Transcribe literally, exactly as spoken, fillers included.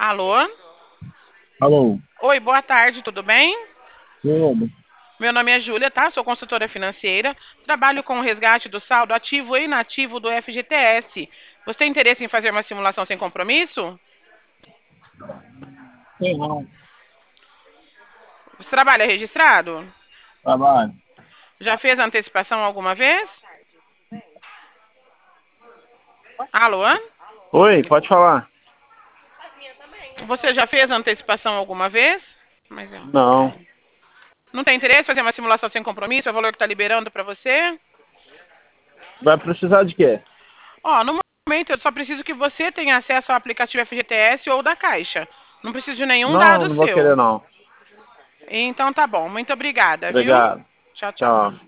Alô? Alô, Oi, boa tarde, tudo bem? tudo? Meu nome é Júlia, tá? Sou consultora financeira. Trabalho com o resgate do saldo ativo e inativo do F G T S. Você tem interesse em fazer uma simulação sem compromisso? Tem não, Você trabalha registrado? trabalho. Já fez antecipação alguma vez? Alô? Oi, pode falar. Você já fez antecipação alguma vez? Mas é. Não. Não tem interesse em fazer uma simulação sem compromisso? É o valor que está liberando para você? Vai precisar de quê? Ó, no momento eu só preciso que você tenha acesso ao aplicativo F G T S ou da Caixa. Não preciso de nenhum Não, dado não vou seu. querer não. Então tá bom. Muito obrigada, viu? Obrigado. Tchau, tchau. Tchau.